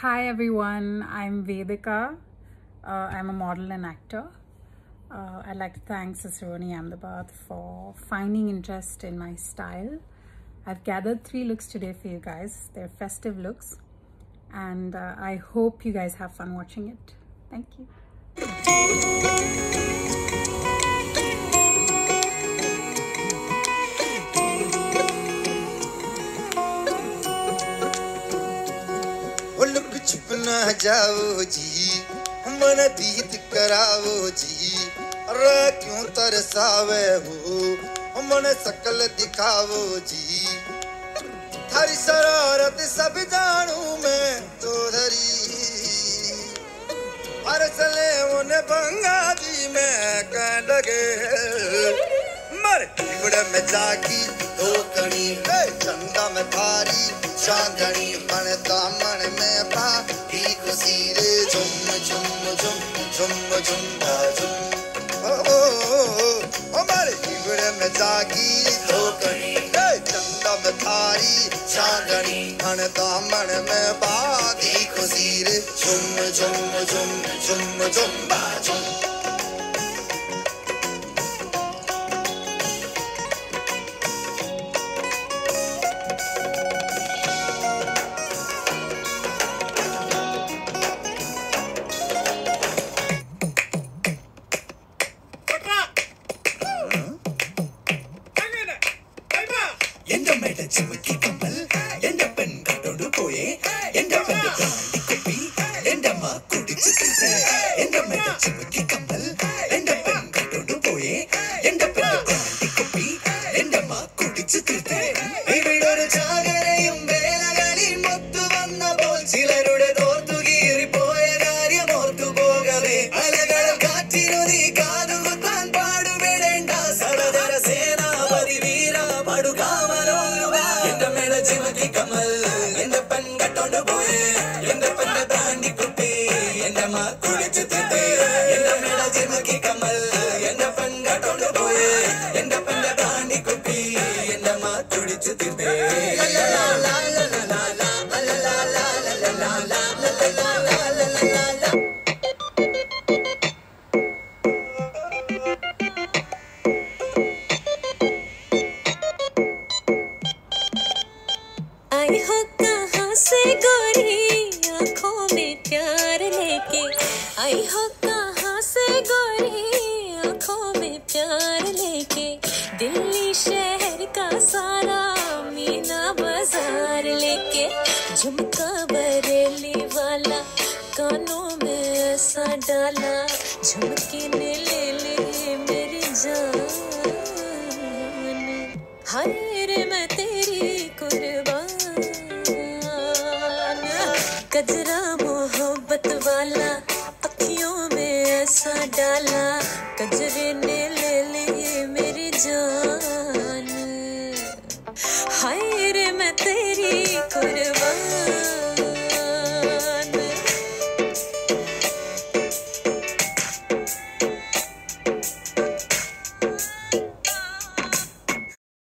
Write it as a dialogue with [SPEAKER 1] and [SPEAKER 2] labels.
[SPEAKER 1] Hi everyone, I'm Vedika. I'm a model and actor. I'd like to thank Cicerone Ahmedabad for finding interest in my style. I've gathered 3 looks today for you guys. They're festive looks and I hope you guys have fun watching it. Thank you.
[SPEAKER 2] लुक छुप ना जाओ जी, मन दीद कराओ जी, रे क्यों तरसावे हो, मन सकल दिखाओ जी, थारी शरारत सब जानू मैं तो धरी, अरसले उन्हें बंगा जी मैं कह लगे, मर इबड़ में जागी दो कणी, चंदा में थारी चांदनी मन दामन में पा ही खुशी रे झुम झुम झुम झुम झुम झुम ओ मारे इबड़ में जागी दो कणी चंदा में थारी चांदनी मन दामन में पा ही खुशी रे झुम झुम झुम झुम झुम झुम
[SPEAKER 3] चिमकी कमल एंड पेन कटोडु पोये एंड पेन ब्रांडी कॉपी एंड मा कुडिच तिसे एंड मेड चिमकी कमल एंड पेन कटोडु पोये एंड पेन ब्रांडी कॉपी एंड मा कुडिच तिसे इविडोर जागरेयुम बेलगली मुत्तु वन्न बोल चिलरुडे दोर्तु गीरि पोये कार्यम ओर्तु पोगवे अलगळ काचिनुदी कादुगु तान पाडु बेडेंड सडदर सेनापति वीर पडुगावलो चिमकी कमल एंड पेन कटोडु पोये एंड पेन ब्रांडी कुप्पी एंड मा कुडिच तिते एंड मेड चिमकी कमल एंड पेन कटोडु पोये एंड पेन ब्रांडी कुप्पी एंड मा कुडिच तिते ला ला ला ला ला ला ला ला ला ला ला ला
[SPEAKER 4] आई हो कहाँ से गोरी आँखों में प्यार लेके आई हो कहाँ से गोरी आँखों में प्यार लेके दिल्ली शहर का सारा मीना बाजार लेके झुमका बरेली वाला कानों में ऐसा डाला झुमके ने ले मेरी जान हाय रे मैं तेरी कुर्बान गजरा मोहब्बत वाला अखियों में ऐसा डाला गजरे ने ले मेरी जान हाय रे मैं तेरी कुर्बान